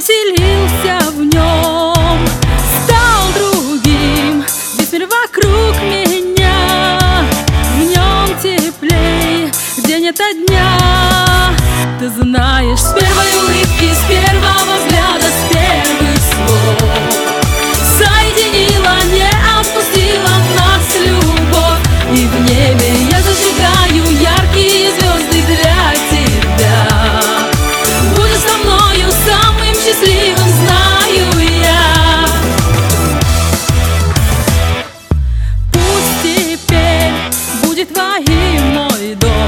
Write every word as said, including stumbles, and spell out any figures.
поселился в нем, стал другим, весь мир вокруг меня. В нем теплей день ото дня. Ты знаешь, с первой улыбки, с первого взгляда, с первых слов соединила, не отпустила нас любовь. И в небе я зажигаю яркие звезды для тебя. Будешь со мною самым счастливым, знаю я. Пусть теперь будет твоим мой дом.